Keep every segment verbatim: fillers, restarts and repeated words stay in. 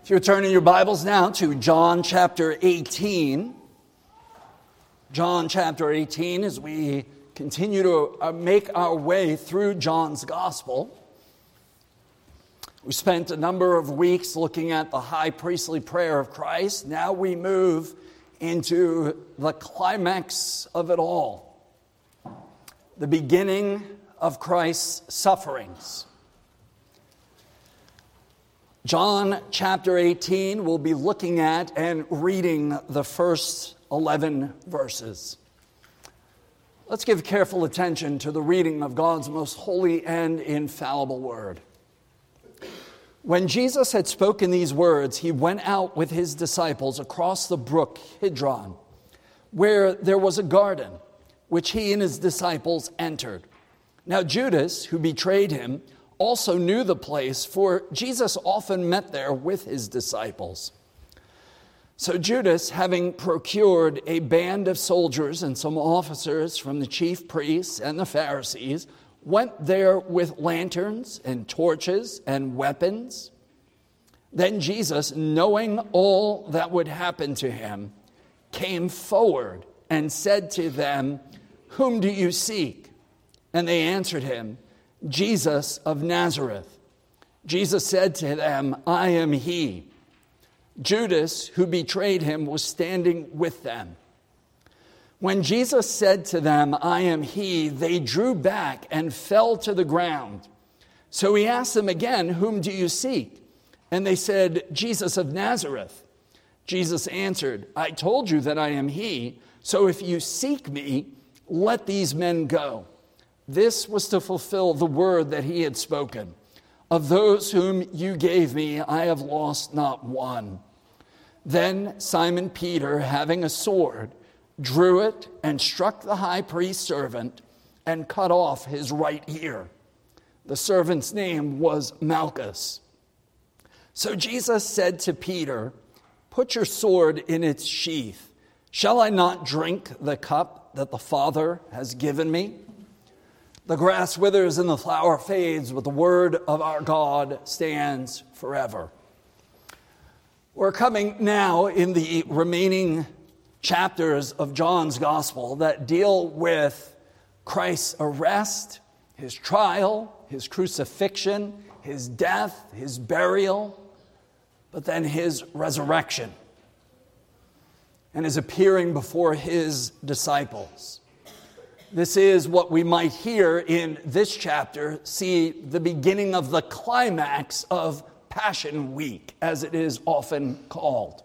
If you're turning your Bibles now to John chapter eighteen, John chapter eighteen, as we continue to make our way through John's Gospel. We spent a number of weeks looking at the high priestly prayer of Christ. Now we move into the climax of it all, the beginning of Christ's sufferings. John chapter eighteen, we'll be looking at and reading the first eleven verses. Let's give careful attention to the reading of God's most holy and infallible word. When Jesus had spoken these words, he went out with his disciples across the brook Kidron, where there was a garden, which he and his disciples entered. Now Judas, who betrayed him, also knew the place, for Jesus often met there with his disciples. So Judas, having procured a band of soldiers and some officers from the chief priests and the Pharisees, went there with lanterns and torches and weapons. Then Jesus, knowing all that would happen to him, came forward and said to them, "Whom do you seek?" And they answered him, "Jesus of Nazareth." Jesus said to them, "I am he." Judas, who betrayed him, was standing with them. When Jesus said to them, "I am he," they drew back and fell to the ground. So he asked them again, "Whom do you seek?" And they said, "Jesus of Nazareth." Jesus answered, "I told you that I am he. So if you seek me, let these men go." This was to fulfill the word that he had spoken. "Of those whom you gave me, I have lost not one." Then Simon Peter, having a sword, drew it and struck the high priest's servant and cut off his right ear. The servant's name was Malchus. So Jesus said to Peter, "Put your sword in its sheath. Shall I not drink the cup that the Father has given me?" The grass withers and the flower fades, but the word of our God stands forever. We're coming now in the remaining chapters of John's Gospel that deal with Christ's arrest, his trial, his crucifixion, his death, his burial, but then his resurrection and his appearing before his disciples. This is what we might hear in this chapter, see the beginning of the climax of Passion Week, as it is often called.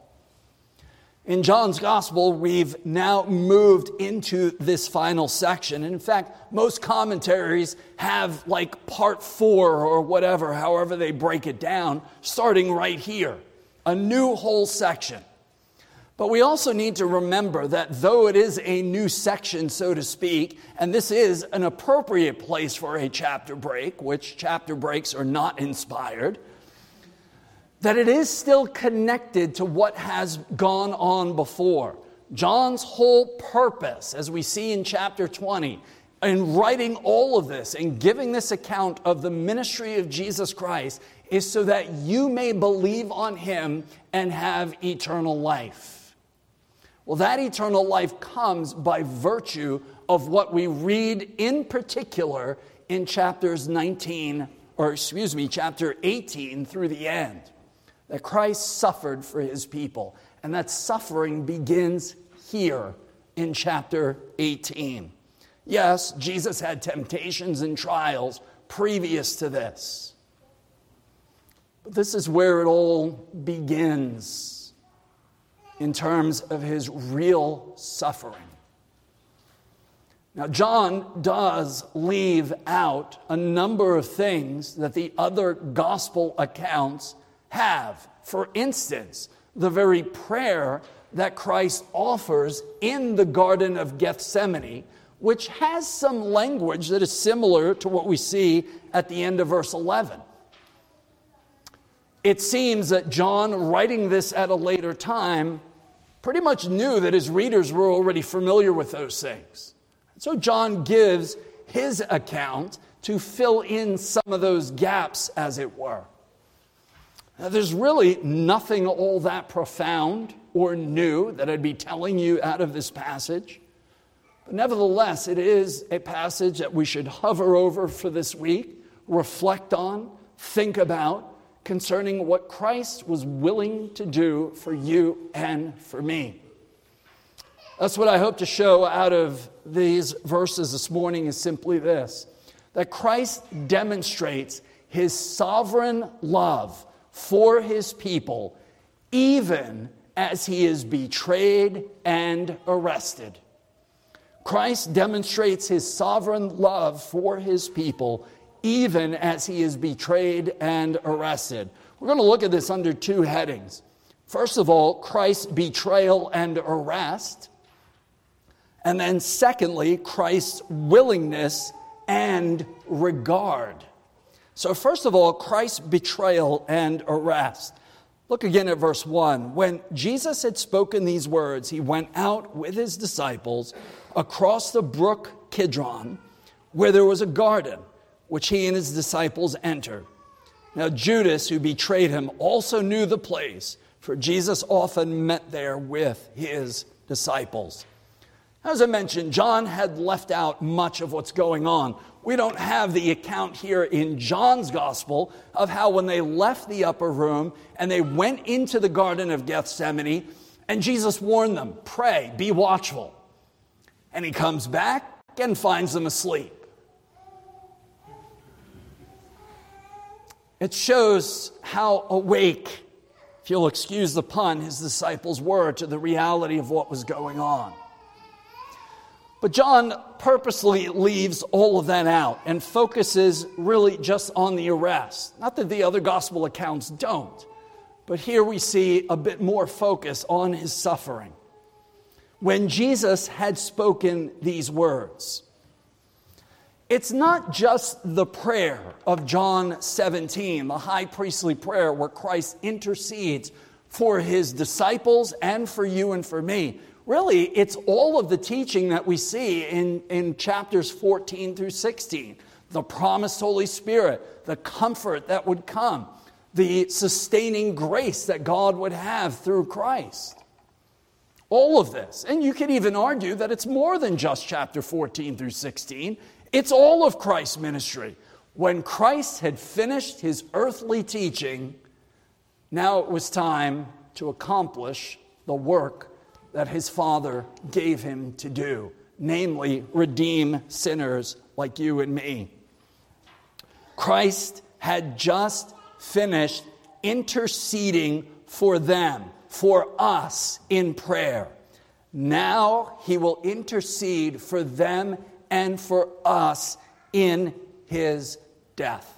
In John's Gospel, we've now moved into this final section. In fact, most commentaries have like part four or whatever, however they break it down, starting right here, a new whole section. But we also need to remember that though it is a new section, so to speak, and this is an appropriate place for a chapter break, which chapter breaks are not inspired, that it is still connected to what has gone on before. John's whole purpose, as we see in chapter twenty, in writing all of this and giving this account of the ministry of Jesus Christ, is so that you may believe on him and have eternal life. Well, that eternal life comes by virtue of what we read in particular in chapters nineteen, or excuse me, chapter eighteen through the end. That Christ suffered for his people. And that suffering begins here in chapter eighteen. Yes, Jesus had temptations and trials previous to this. But this is where it all begins in terms of his real suffering. Now, John does leave out a number of things that the other gospel accounts have. For instance, the very prayer that Christ offers in the Garden of Gethsemane, which has some language that is similar to what we see at the end of verse eleven. It seems that John, writing this at a later time, pretty much knew that his readers were already familiar with those things. So John gives his account to fill in some of those gaps, as it were. Now, there's really nothing all that profound or new that I'd be telling you out of this passage. But nevertheless, it is a passage that we should hover over for this week, reflect on, think about, concerning what Christ was willing to do for you and for me. That's what I hope to show out of these verses this morning, is simply this: that Christ demonstrates his sovereign love for his people, even as he is betrayed and arrested. Christ demonstrates his sovereign love for his people, even as he is betrayed and arrested. We're going to look at this under two headings. First of all, Christ's betrayal and arrest. And then secondly, Christ's willingness and regard. So first of all, Christ's betrayal and arrest. Look again at verse one. When Jesus had spoken these words, he went out with his disciples across the brook Kidron, where there was a garden, which he and his disciples entered. Now Judas, who betrayed him, also knew the place, for Jesus often met there with his disciples. As I mentioned, John had left out much of what's going on. We don't have the account here in John's gospel of how when they left the upper room and they went into the Garden of Gethsemane, and Jesus warned them, pray, be watchful. And he comes back and finds them asleep. It shows how awake, if you'll excuse the pun, his disciples were to the reality of what was going on. But John purposely leaves all of that out and focuses really just on the arrest. Not that the other gospel accounts don't, but here we see a bit more focus on his suffering. When Jesus had spoken these words, it's not just the prayer of John seventeen, the high priestly prayer where Christ intercedes for his disciples and for you and for me. Really, it's all of the teaching that we see in, in chapters fourteen through sixteen. The promised Holy Spirit, the comfort that would come, the sustaining grace that God would have through Christ. All of this. And you could even argue that it's more than just chapter fourteen through sixteen. It's all of Christ's ministry. When Christ had finished his earthly teaching, now it was time to accomplish the work that his Father gave him to do, namely, redeem sinners like you and me. Christ had just finished interceding for them, for us in prayer. Now he will intercede for them and for us in his death.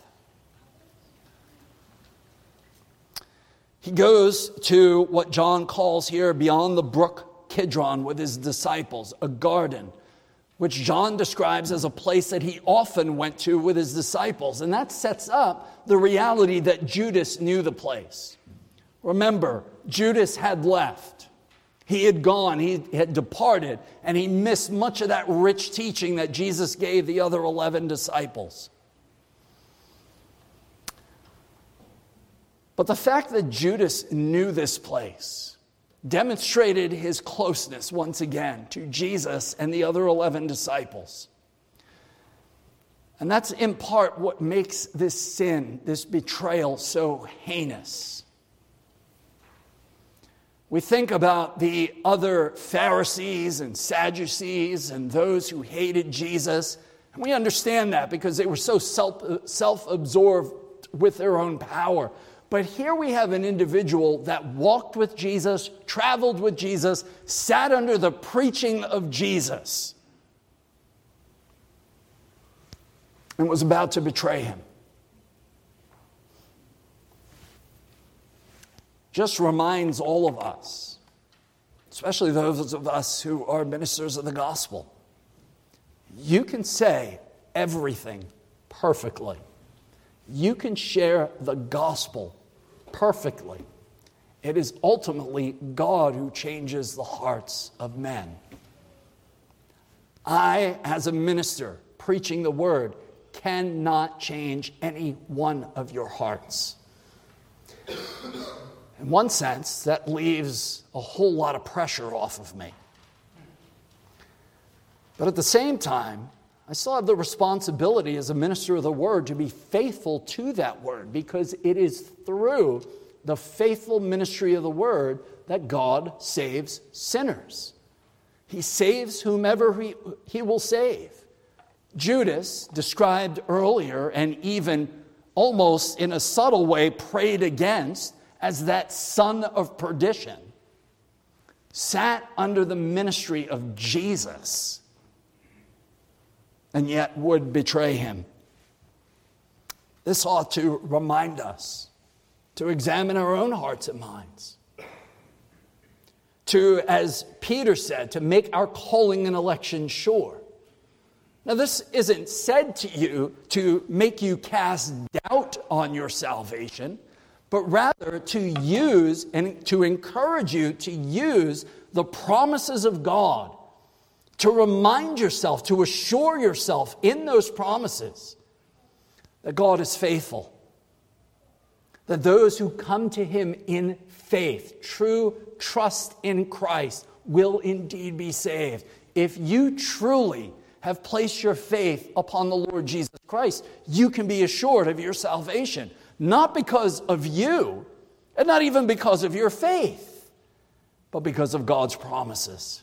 He goes to what John calls here beyond the brook Kidron with his disciples, a garden, which John describes as a place that he often went to with his disciples. And that sets up the reality that Judas knew the place. Remember, Judas had left. He had gone, he had departed, and he missed much of that rich teaching that Jesus gave the other eleven disciples. But the fact that Judas knew this place demonstrated his closeness once again to Jesus and the other eleven disciples. And that's in part what makes this sin, this betrayal, so heinous. We think about the other Pharisees and Sadducees and those who hated Jesus. And we understand that because they were so self, self-absorbed with their own power. But here we have an individual that walked with Jesus, traveled with Jesus, sat under the preaching of Jesus, and was about to betray him. Just reminds all of us, especially those of us who are ministers of the gospel, you can say everything perfectly. You can share the gospel perfectly. It is ultimately God who changes the hearts of men. I, as a minister preaching the word, cannot change any one of your hearts. In one sense, that leaves a whole lot of pressure off of me. But at the same time, I still have the responsibility as a minister of the word to be faithful to that word, because it is through the faithful ministry of the word that God saves sinners. He saves whomever he, he will save. Judas, described earlier and even almost in a subtle way prayed against as that son of perdition, sat under the ministry of Jesus and yet would betray him. This ought to remind us to examine our own hearts and minds. To, as Peter said, to make our calling and election sure. Now, this isn't said to you to make you cast doubt on your salvation, but rather to use and to encourage you to use the promises of God, to remind yourself, to assure yourself in those promises that God is faithful, that those who come to him in faith, true trust in Christ, will indeed be saved. If you truly have placed your faith upon the Lord Jesus Christ, you can be assured of your salvation, not because of you, and not even because of your faith, but because of God's promises.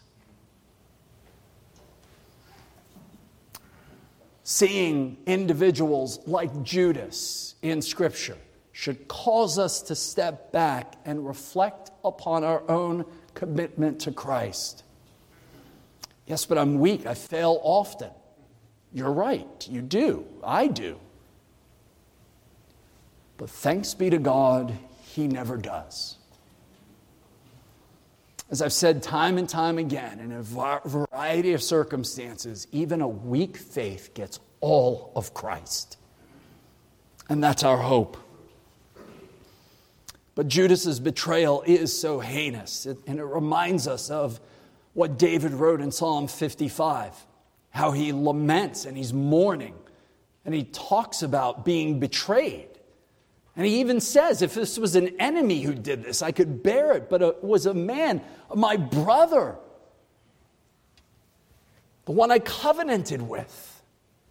Seeing individuals like Judas in Scripture should cause us to step back and reflect upon our own commitment to Christ. Yes, but I'm weak. I fail often. You're right. You do. I do. But thanks be to God, he never does. As I've said time and time again, in a variety of circumstances, even a weak faith gets all of Christ. And that's our hope. But Judas's betrayal is so heinous, and it reminds us of what David wrote in Psalm fifty-five, how he laments and he's mourning, and he talks about being betrayed. And he even says, if this was an enemy who did this, I could bear it, but it was a man, my brother, the one I covenanted with.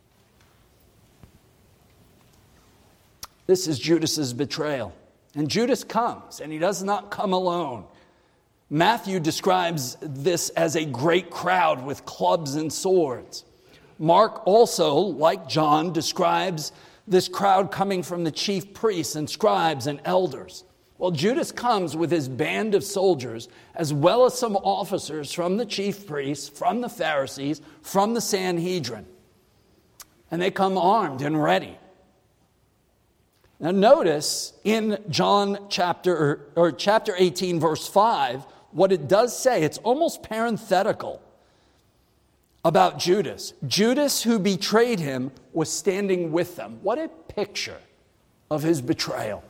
This is Judas's betrayal. And Judas comes, and he does not come alone. Matthew describes this as a great crowd with clubs and swords. Mark also, like John, describes this crowd coming from the chief priests and scribes and elders. Well, Judas comes with his band of soldiers, as well as some officers from the chief priests, from the Pharisees, from the Sanhedrin. And they come armed and ready. Now notice in John chapter or, or chapter eighteen, verse five, what it does say. It's almost parenthetical about Judas. Judas, who betrayed him, was standing with them. What a picture of his betrayal.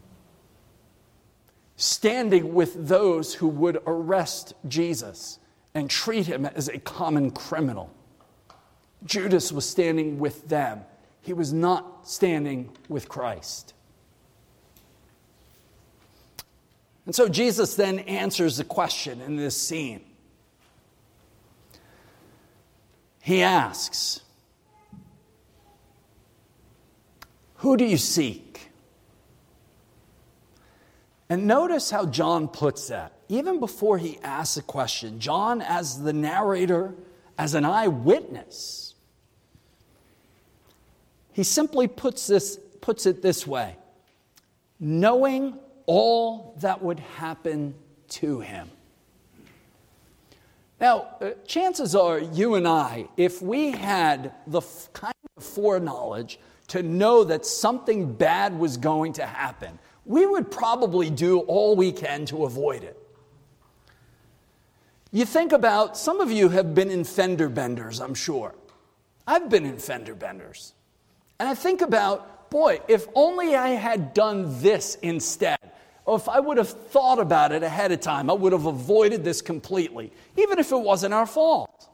Standing with those who would arrest Jesus and treat him as a common criminal. Judas was standing with them. He was not standing with Christ. And so Jesus then answers the question in this scene. He asks, "Who do you seek?" And notice how John puts that. Even before he asks the question, John, as the narrator, as an eyewitness, he simply puts this, puts it this way: knowing all that would happen to him. Now, uh, chances are you and I, if we had the f- kind of foreknowledge to know that something bad was going to happen, we would probably do all we can to avoid it. You think about, some of you have been in fender benders, I'm sure. I've been in fender benders. And I think about, boy, if only I had done this instead, or if I would have thought about it ahead of time, I would have avoided this completely, even if it wasn't our fault.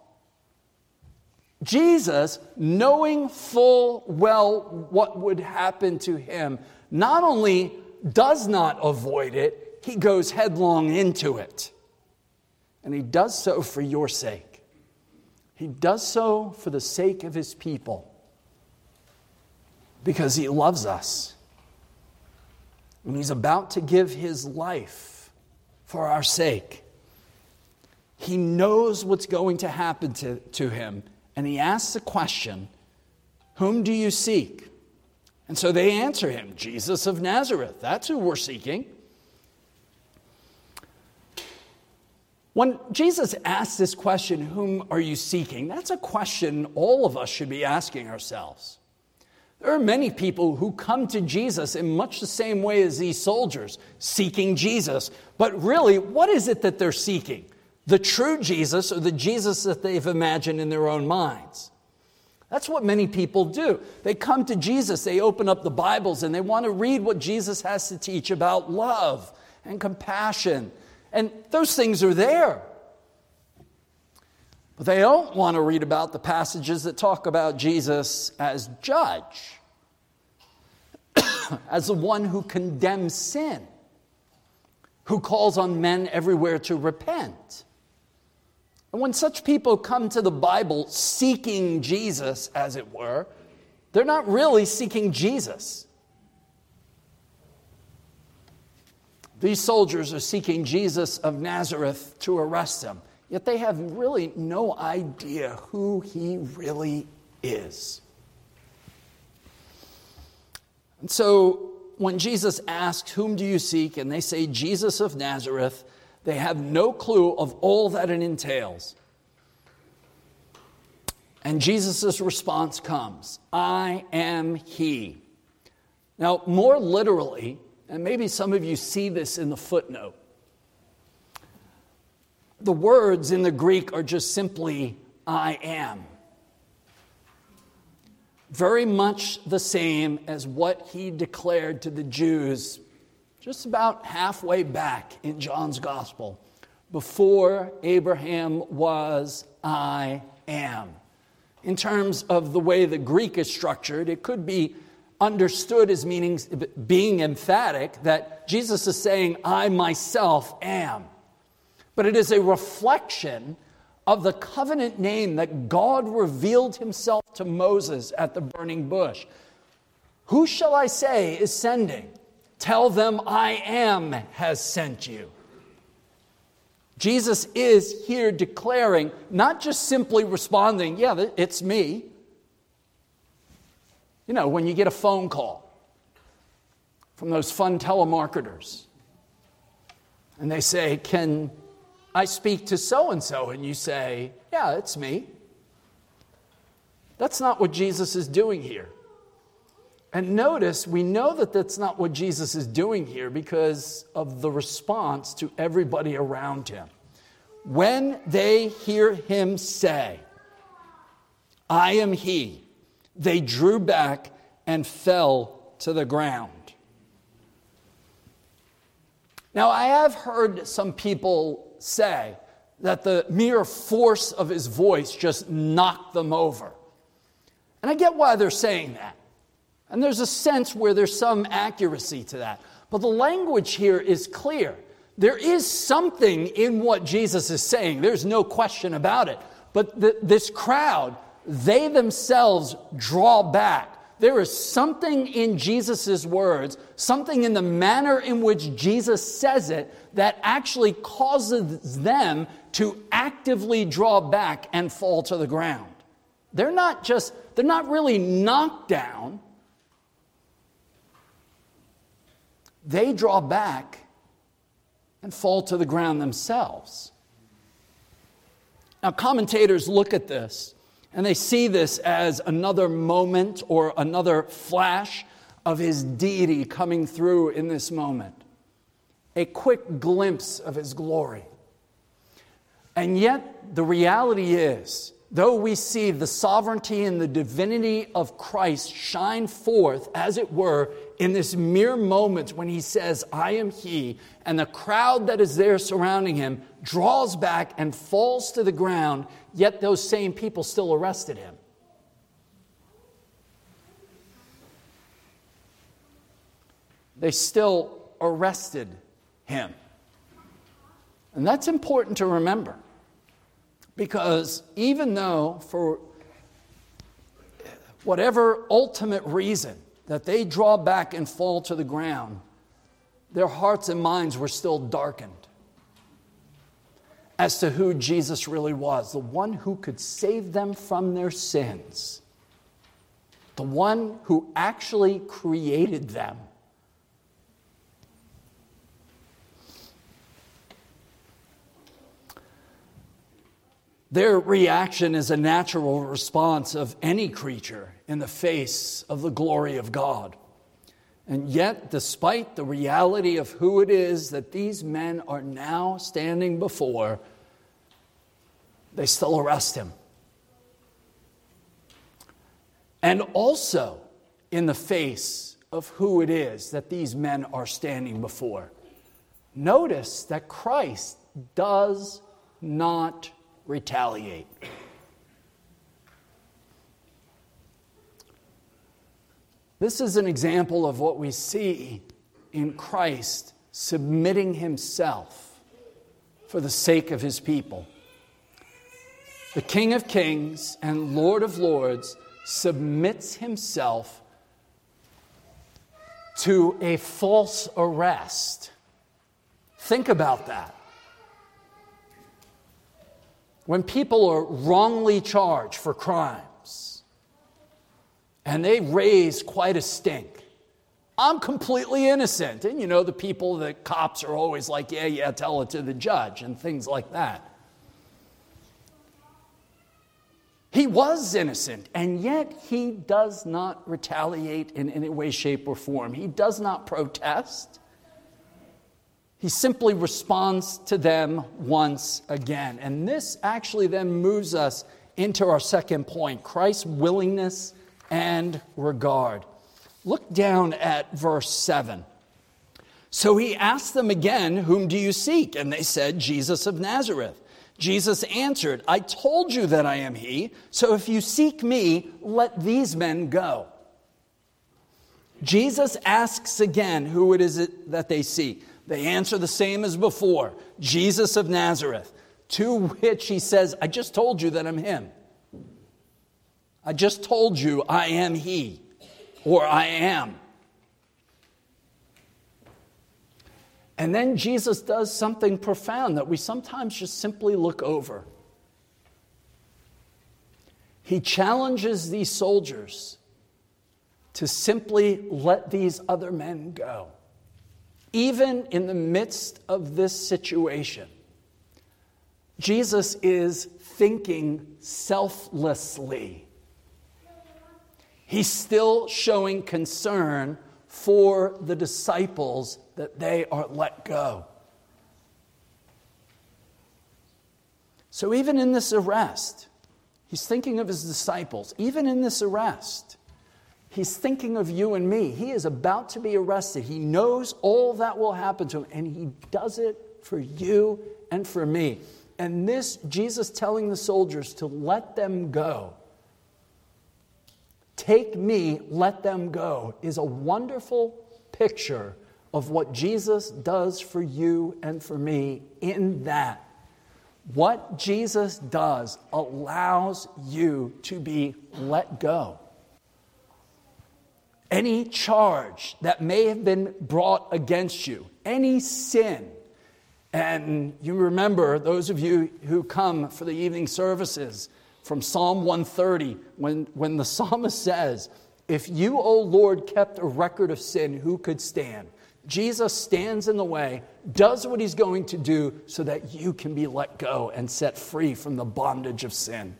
Jesus, knowing full well what would happen to him, not only does not avoid it, he goes headlong into it. And he does so for your sake. He does so for the sake of his people. Because he loves us. And he's about to give his life for our sake. He knows what's going to happen to, to him. And he asks the question, whom do you seek? And so they answer him, Jesus of Nazareth. That's who we're seeking. When Jesus asks this question, whom are you seeking? That's a question all of us should be asking ourselves. There are many people who come to Jesus in much the same way as these soldiers, seeking Jesus. But really, what is it that they're seeking? The true Jesus or the Jesus that they've imagined in their own minds? That's what many people do. They come to Jesus, they open up the Bibles, and they want to read what Jesus has to teach about love and compassion. And those things are there. But they don't want to read about the passages that talk about Jesus as judge, as the one who condemns sin, who calls on men everywhere to repent. And when such people come to the Bible seeking Jesus, as it were, they're not really seeking Jesus. These soldiers are seeking Jesus of Nazareth to arrest him, yet they have really no idea who he really is. And so when Jesus asks, whom do you seek? And they say, Jesus of Nazareth, they have no clue of all that it entails. And Jesus' response comes, I am he. Now, more literally, and maybe some of you see this in the footnote, the words in the Greek are just simply, I am. Very much the same as what he declared to the Jews just about halfway back in John's Gospel. Before Abraham was, I am. In terms of the way the Greek is structured, it could be understood as meaning being emphatic that Jesus is saying, I myself am. But it is a reflection of the covenant name that God revealed himself to Moses at the burning bush. Who shall I say is sending? Tell them I am has sent you. Jesus is here declaring, not just simply responding, yeah, it's me. You know, when you get a phone call from those fun telemarketers, and they say, can I speak to so-and-so? And you say, yeah, it's me. That's not what Jesus is doing here. And notice, we know that that's not what Jesus is doing here because of the response to everybody around him. When they hear him say, I am he, they drew back and fell to the ground. Now, I have heard some people say that the mere force of his voice just knocked them over. And I get why they're saying that. And there's a sense where there's some accuracy to that. But the language here is clear. There is something in what Jesus is saying. There's no question about it. But the, this crowd, they themselves draw back. There is something in Jesus' words, something in the manner in which Jesus says it, that actually causes them to actively draw back and fall to the ground. They're not just, they're not really knocked down. They draw back and fall to the ground themselves. Now, commentators look at this, and they see this as another moment or another flash of his deity coming through in this moment. A quick glimpse of his glory. And yet, the reality is, though we see the sovereignty and the divinity of Christ shine forth, as it were, in this mere moment when he says, I am he, and the crowd that is there surrounding him draws back and falls to the ground, yet those same people still arrested him. They still arrested him. And that's important to remember, because even though for whatever ultimate reason that they draw back and fall to the ground, their hearts and minds were still darkened as to who Jesus really was, the one who could save them from their sins, the one who actually created them. Their reaction is a natural response of any creature in the face of the glory of God. And yet, despite the reality of who it is that these men are now standing before, they still arrest him. And also, in the face of who it is that these men are standing before, notice that Christ does not retaliate. This is an example of what we see in Christ submitting himself for the sake of his people. The King of Kings and Lord of Lords submits himself to a false arrest. Think about that. When people are wrongly charged for crimes, and they raise quite a stink, I'm completely innocent. And you know, the people, the cops are always like, yeah, yeah, tell it to the judge, and things like that. He was innocent, and yet he does not retaliate in any way, shape, or form. He does not protest. He simply responds to them once again. And this actually then moves us into our second point, Christ's willingness and regard. Look down at verse seven. So he asked them again, whom do you seek? And they said, Jesus of Nazareth. Jesus answered, I told you that I am he, so if you seek me, let these men go. Jesus asks again who it is that they seek. They answer the same as before, Jesus of Nazareth, to which he says, I just told you that I'm him. I just told you I am he, or I am. And then Jesus does something profound that we sometimes just simply look over. He challenges these soldiers to simply let these other men go. Even in the midst of this situation, Jesus is thinking selflessly. He's still showing concern for the disciples that they are let go. So even in this arrest, he's thinking of his disciples. Even in this arrest, he's thinking of you and me. He is about to be arrested. He knows all that will happen to him, and he does it for you and for me. And this, Jesus telling the soldiers to let them go, take me, let them go, is a wonderful picture of what Jesus does for you and for me in that. What Jesus does allows you to be let go. Any charge that may have been brought against you, any sin, and you remember, those of you who come for the evening services, from Psalm one thirty, when, when the psalmist says, if you, O Lord, kept a record of sin, who could stand? Jesus stands in the way, does what he's going to do so that you can be let go and set free from the bondage of sin.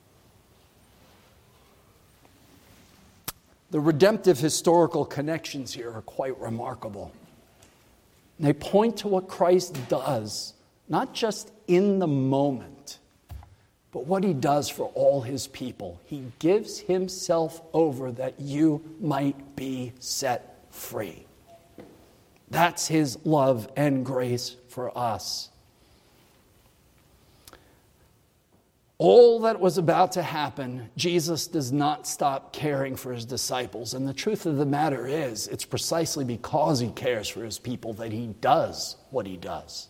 The redemptive historical connections here are quite remarkable. They point to what Christ does, not just in the moment, but what he does for all his people. He gives himself over that you might be set free. That's his love and grace for us. all that was about to happen, Jesus does not stop caring for his disciples. And the truth of the matter is, it's precisely because he cares for his people that he does what he does.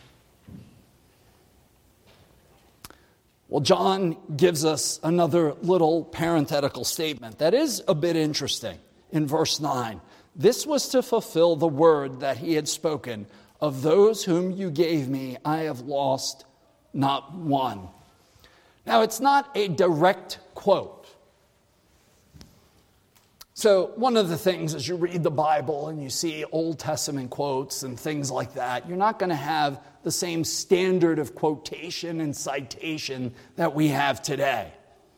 Well, John gives us another little parenthetical statement that is a bit interesting in verse nine. This was to fulfill the word that he had spoken, of those whom you gave me, I have lost not one. Now, it's not a direct quote. So one of the things as you read the Bible and you see Old Testament quotes and things like that, you're not going to have the same standard of quotation and citation that we have today.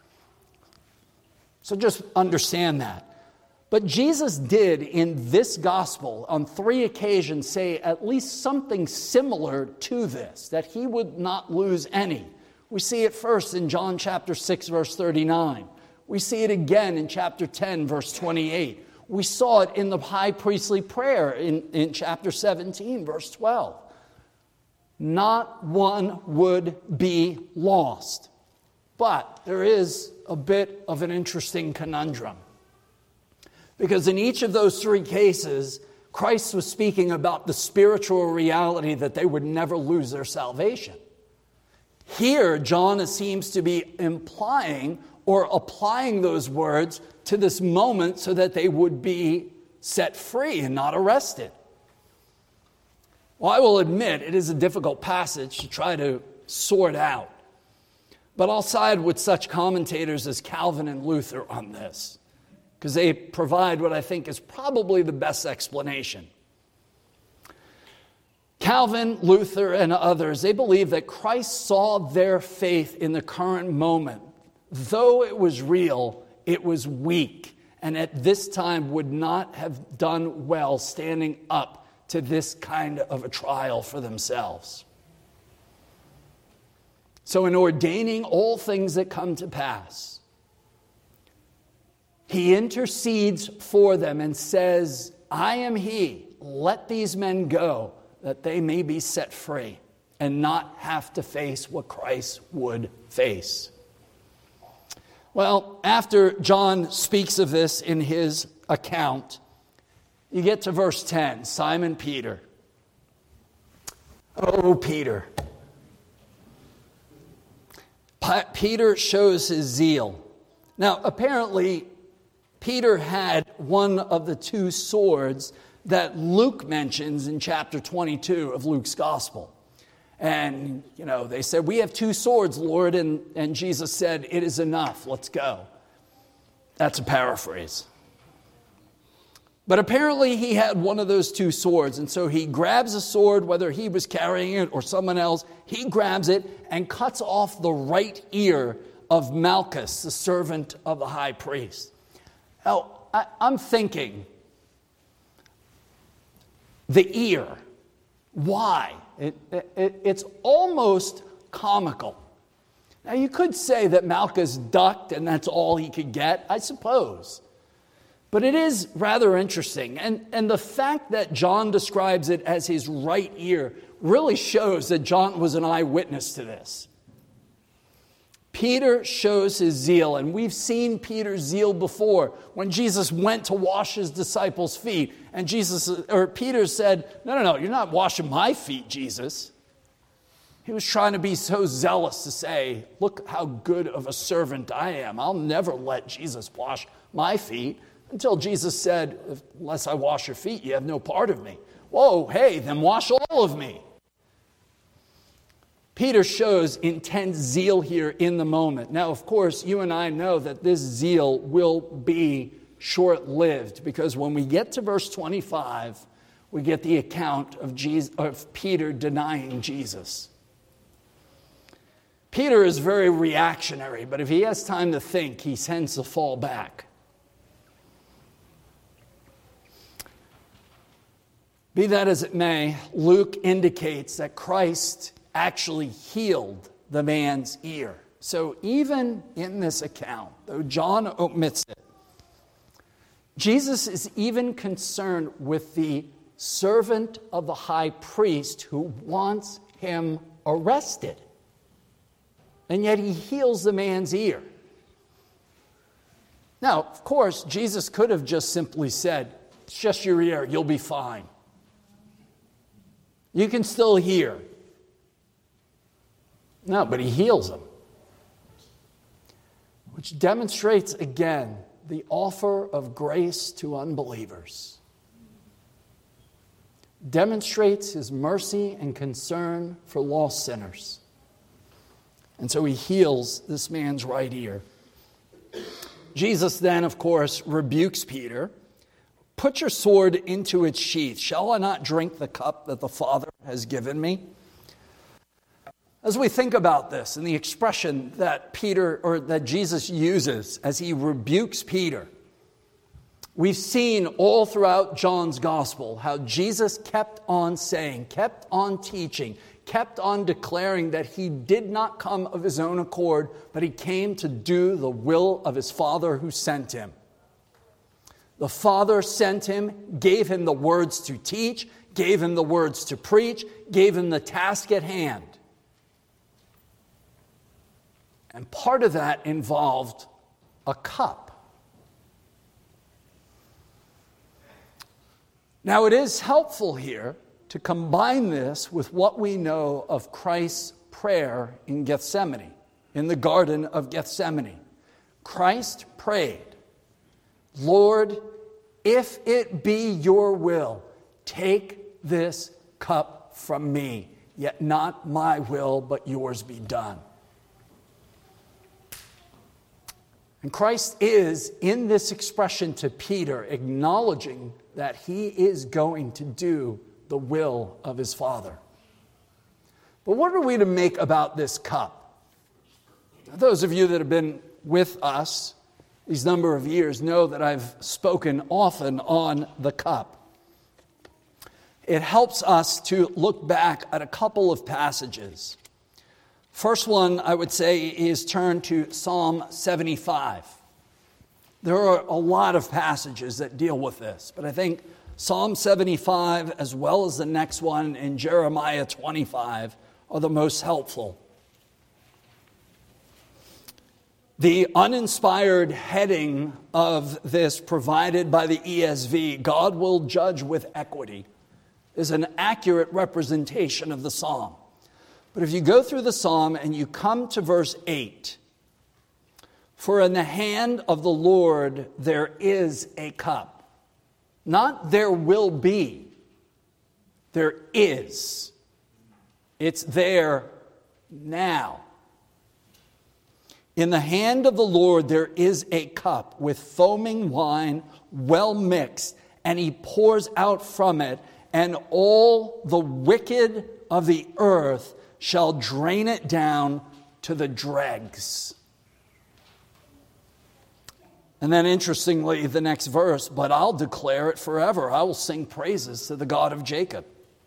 So just understand that. But Jesus did in this gospel on three occasions say at least something similar to this, that he would not lose any. We see it first in John chapter six, verse thirty-nine. We see it again in chapter ten, verse twenty-eight. We saw it in the high priestly prayer in, in chapter seventeen, verse twelve. Not one would be lost. But there is a bit of an interesting conundrum. Because in each of those three cases, Christ was speaking about the spiritual reality that they would never lose their salvation. Here, John seems to be implying or applying those words to this moment so that they would be set free and not arrested. Well, I will admit it is a difficult passage to try to sort out. But I'll side with such commentators as Calvin and Luther on this, because they provide what I think is probably the best explanation. Calvin, Luther, and others, they believe that Christ saw their faith in the current moment. Though it was real, it was weak, and at this time would not have done well standing up to this kind of a trial for themselves. So in ordaining all things that come to pass, he intercedes for them and says, I am he, let these men go, that they may be set free and not have to face what Christ would face. Well, after John speaks of this in his account, you get to verse ten, Simon Peter. Oh, Peter. Pa- Peter shows his zeal. Now, apparently, Peter had one of the two swords that Luke mentions in chapter twenty-two of Luke's gospel. And, you know, they said, we have two swords, Lord. And, and Jesus said, it is enough. Let's go. That's a paraphrase. But apparently he had one of those two swords. And so he grabs a sword, whether he was carrying it or someone else. He grabs it and cuts off the right ear of Malchus, the servant of the high priest. Now, I, I'm thinking, the ear, why? It, it, it's almost comical. Now, you could say that Malchus ducked and that's all he could get, I suppose. But it is rather interesting. And, and the fact that John describes it as his right ear really shows that John was an eyewitness to this. Peter shows his zeal, and we've seen Peter's zeal before when Jesus went to wash his disciples' feet, and Jesus or Peter said, "No, no, no, you're not washing my feet, Jesus." He was trying to be so zealous to say, "Look how good of a servant I am. I'll never let Jesus wash my feet," until Jesus said, "Unless I wash your feet, you have no part of me." Whoa, hey, then wash all of me. Peter shows intense zeal here in the moment. Now, of course, you and I know that this zeal will be short-lived, because when we get to verse twenty-five, we get the account of, Jesus, of Peter denying Jesus. Peter is very reactionary, but if he has time to think, he tends to fall back. Be that as it may, Luke indicates that Christ actually healed the man's ear. So even in this account, though John omits it, Jesus is even concerned with the servant of the high priest who wants him arrested. and yet he heals the man's ear. Now, of course, Jesus could have just simply said, it's just your ear, you'll be fine. You can still hear. No, but he heals him. Which demonstrates again the offer of grace to unbelievers. Demonstrates his mercy and concern for lost sinners. And so he heals this man's right ear. Jesus then, of course, rebukes Peter. Put your sword into its sheath. Shall I not drink the cup that the Father has given me? As we think about this and the expression that Peter or that Jesus uses as he rebukes Peter, we've seen all throughout John's gospel how Jesus kept on saying, kept on teaching, kept on declaring that he did not come of his own accord, but he came to do the will of his Father who sent him. The Father sent him, gave him the words to teach, gave him the words to preach, gave him the task at hand. And part of that involved a cup. Now, it is helpful here to combine this with what we know of Christ's prayer in Gethsemane, in the Garden of Gethsemane. Christ prayed, Lord, if it be your will, take this cup from me, yet not my will, but yours be done. And Christ is, in this expression to Peter, acknowledging that he is going to do the will of his Father. But what are we to make about this cup? Those of you that have been with us these number of years know that I've spoken often on the cup. It helps us to look back at a couple of passages. First one, I would say, is turn to Psalm seventy-five. There are a lot of passages that deal with this, but I think Psalm seventy-five, as well as the next one in Jeremiah twenty-five, are the most helpful. The uninspired heading of this, provided by the E S V, God will judge with equity, is an accurate representation of the psalm. But if you go through the psalm and you come to verse eight, for in the hand of the Lord there is a cup. Not there will be, there is. It's there now. In the hand of the Lord there is a cup with foaming wine, well mixed, and he pours out from it, and all the wicked of the earth shall drain it down to the dregs. And then interestingly, the next verse, but I'll declare it forever. I will sing praises to the God of Jacob.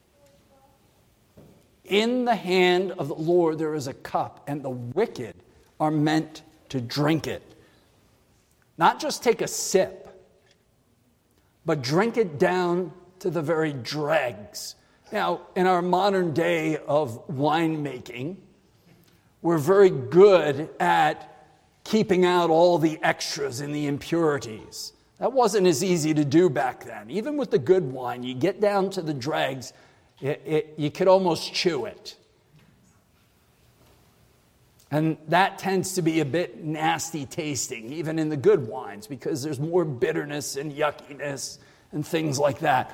In the hand of the Lord there is a cup, and the wicked are meant to drink it. Not just take a sip, but drink it down to the very dregs. Now, in our modern day of winemaking, we're very good at keeping out all the extras and the impurities. That wasn't as easy to do back then. Even with the good wine, you get down to the dregs, it, it, you could almost chew it. And that tends to be a bit nasty tasting, even in the good wines, because there's more bitterness and yuckiness and things like that.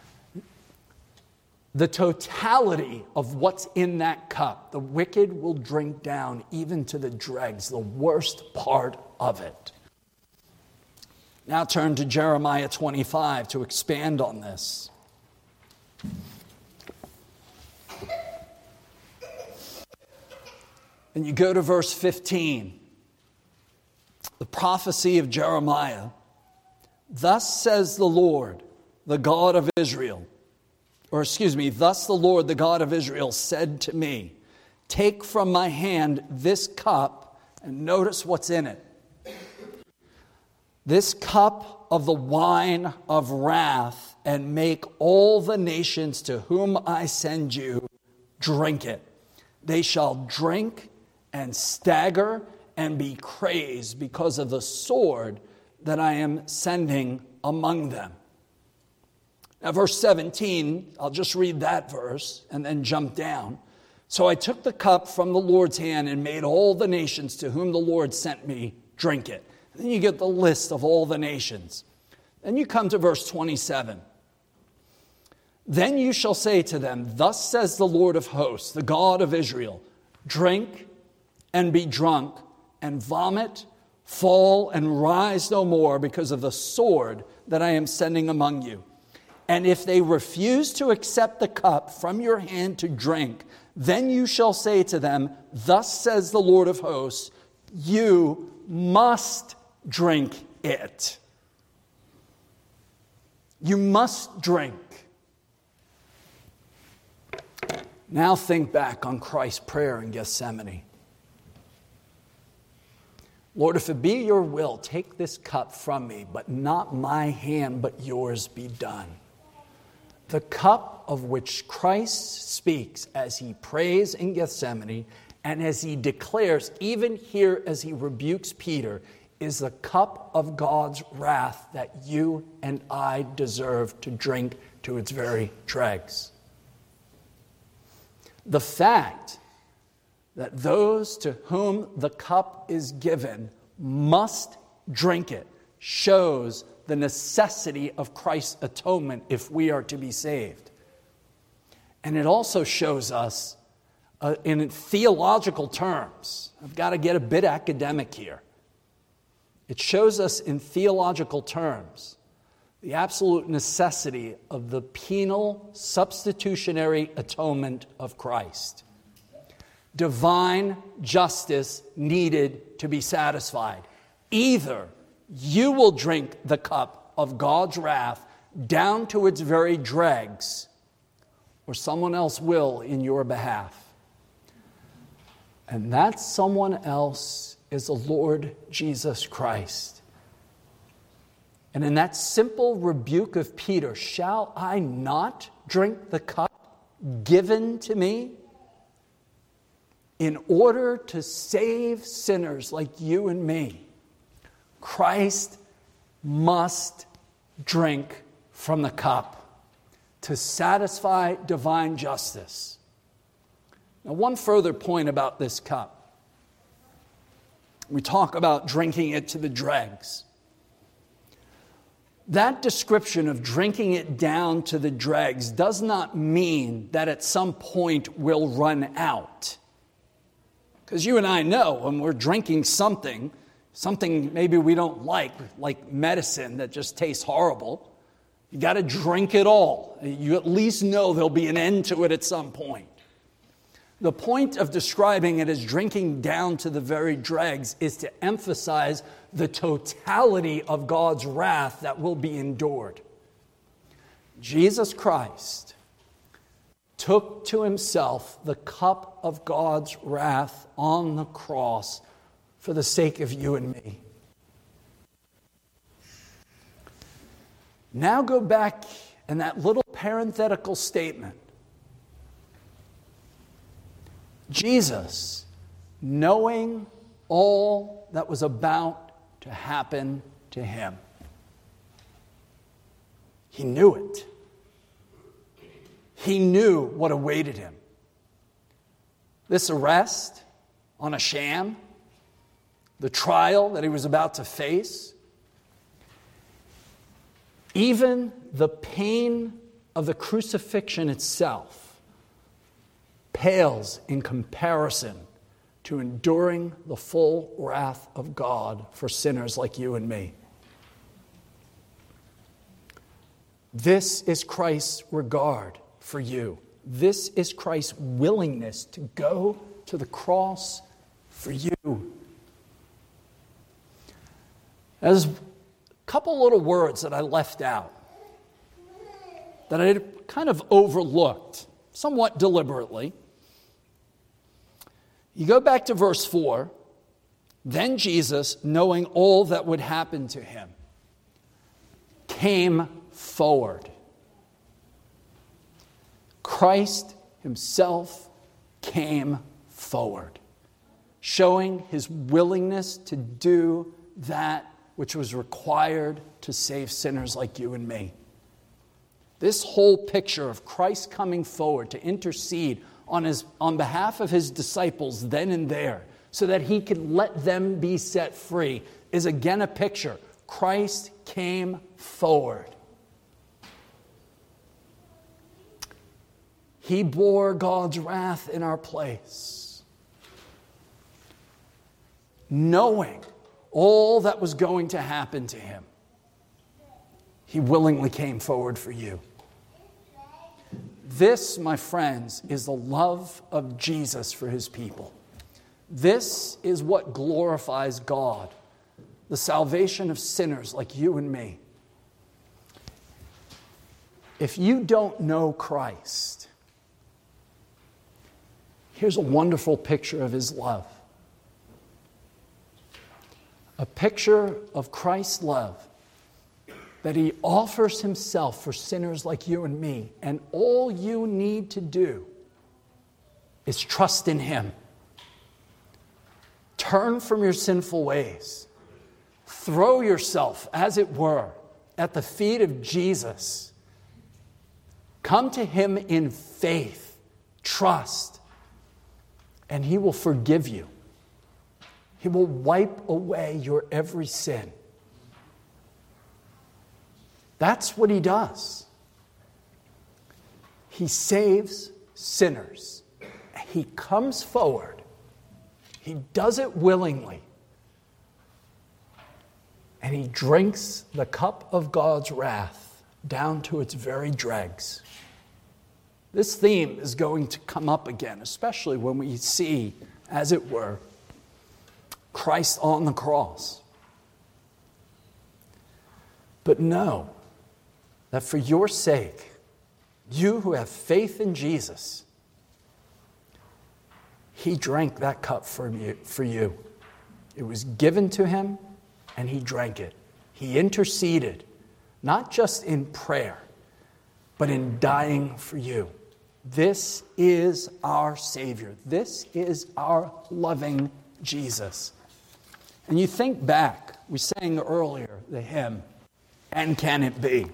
The totality of what's in that cup, the wicked will drink down even to the dregs, the worst part of it. Now turn to Jeremiah twenty-five to expand on this. And you go to verse fifteen. The prophecy of Jeremiah. Thus says the Lord, the God of Israel. Or excuse me, thus the Lord, the God of Israel, said to me, take from my hand this cup, and notice what's in it. This cup of the wine of wrath, and make all the nations to whom I send you drink it. They shall drink and stagger and be crazed because of the sword that I am sending among them. Now, verse seventeen, I'll just read that verse and then jump down. So I took the cup from the Lord's hand and made all the nations to whom the Lord sent me drink it. And then you get the list of all the nations. Then you come to verse twenty-seven. Then you shall say to them, thus says the Lord of hosts, the God of Israel, drink and be drunk and vomit, fall and rise no more because of the sword that I am sending among you. And if they refuse to accept the cup from your hand to drink, then you shall say to them, thus says the Lord of hosts, you must drink it. You must drink. Now think back on Christ's prayer in Gethsemane. Lord, if it be your will, take this cup from me, but not my hand, but yours be done. The cup of which Christ speaks as he prays in Gethsemane and as he declares, even here as he rebukes Peter, is the cup of God's wrath that you and I deserve to drink to its very dregs. The fact that those to whom the cup is given must drink it shows the necessity of Christ's atonement if we are to be saved. And it also shows us, uh, in theological terms, I've got to get a bit academic here. It shows us in theological terms the absolute necessity of the penal substitutionary atonement of Christ. Divine justice needed to be satisfied. Either you will drink the cup of God's wrath down to its very dregs, or someone else will in your behalf. And that someone else is the Lord Jesus Christ. And in that simple rebuke of Peter, shall I not drink the cup given to me in order to save sinners like you and me? Christ must drink from the cup to satisfy divine justice. Now, one further point about this cup. We talk about drinking it to the dregs. That description of drinking it down to the dregs does not mean that at some point we'll run out. Because you and I know when we're drinking something, something maybe we don't like, like medicine that just tastes horrible, you got to drink it all. You at least know there'll be an end to it at some point. The point of describing it as drinking down to the very dregs is to emphasize the totality of God's wrath that will be endured. Jesus Christ took to himself the cup of God's wrath on the cross for the sake of you and me. Now go back in that little parenthetical statement. Jesus, knowing all that was about to happen to him, he knew it. He knew what awaited him. This arrest on a sham, the trial that he was about to face, even the pain of the crucifixion itself pales in comparison to enduring the full wrath of God for sinners like you and me. This is Christ's regard for you. This is Christ's willingness to go to the cross for you. There's a couple little words that I left out that I kind of overlooked, somewhat deliberately. You go back to verse four. Then Jesus, knowing all that would happen to him, came forward. Christ himself came forward. showing his willingness to do that which was required to save sinners like you and me. This whole picture of Christ coming forward to intercede on his on behalf of his disciples then and there so that he could let them be set free is again a picture. Christ came forward. He bore God's wrath in our place, knowing all that was going to happen to him. He willingly came forward for you. This, my friends, is the love of Jesus for his people. This is what glorifies God, the salvation of sinners like you and me. If you don't know Christ, here's a wonderful picture of his love. A picture of Christ's love, that he offers himself for sinners like you and me, and all you need to do is trust in him. Turn from your sinful ways. Throw yourself, as it were, at the feet of Jesus. Come to him in faith, trust, and he will forgive you. He will wipe away your every sin. That's what he does. He saves sinners. He comes forward. He does it willingly. And he drinks the cup of God's wrath down to its very dregs. This theme is going to come up again, especially when we see, as it were, Christ on the cross. But know that for your sake, you who have faith in Jesus, he drank that cup for you, for you. It was given to him, and he drank it. He interceded, not just in prayer, but in dying for you. This is our Savior. This is our loving Jesus. And you think back, we sang earlier the hymn, "And Can It Be?"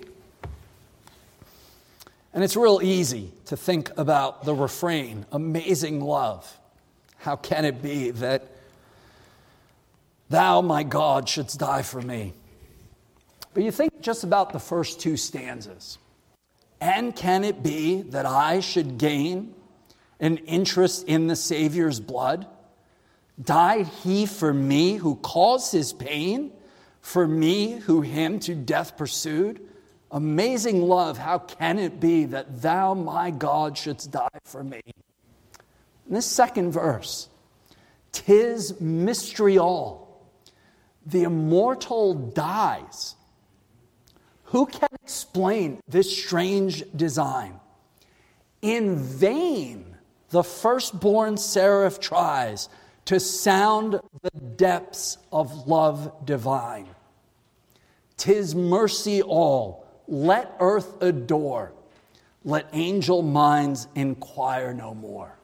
And it's real easy to think about the refrain, "Amazing love. How can it be that thou, my God, shouldst die for me?" But you think just about the first two stanzas. "And can it be that I should gain an interest in the Savior's blood? Died he for me who caused his pain? For me who him to death pursued? Amazing love, how can it be that thou, my God, shouldst die for me?" In this second verse, "'Tis mystery all. The immortal dies. Who can explain this strange design? In vain the firstborn seraph tries to sound the depths of love divine. 'Tis mercy all. Let earth adore. Let angel minds inquire no more."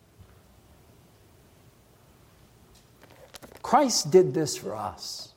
Christ did this for us.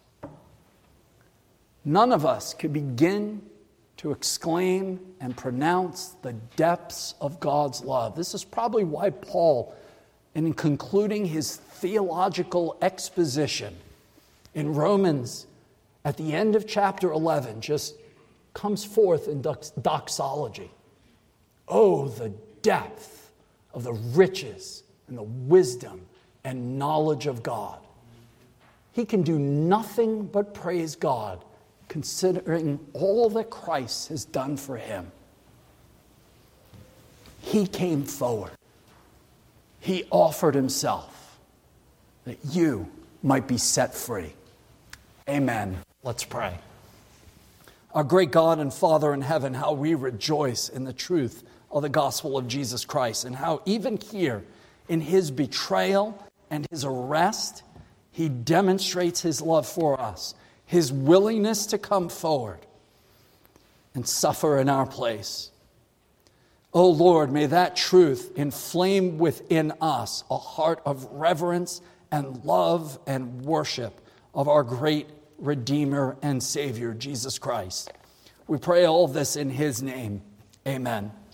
None of us could begin to exclaim and pronounce the depths of God's love. This is probably why Paul, in concluding his theological exposition in Romans, at the end of chapter eleven, just comes forth in doxology. Oh, the depth of the riches and the wisdom and knowledge of God. He can do nothing but praise God, considering all that Christ has done for him. He came forward. He offered himself that you might be set free. Amen. Let's pray. Our great God and Father in heaven, how we rejoice in the truth of the gospel of Jesus Christ, and how even here in his betrayal and his arrest, he demonstrates his love for us, his willingness to come forward and suffer in our place. Oh Lord, may that truth inflame within us a heart of reverence and love and worship of our great Redeemer and Savior, Jesus Christ. We pray all this in his name. Amen.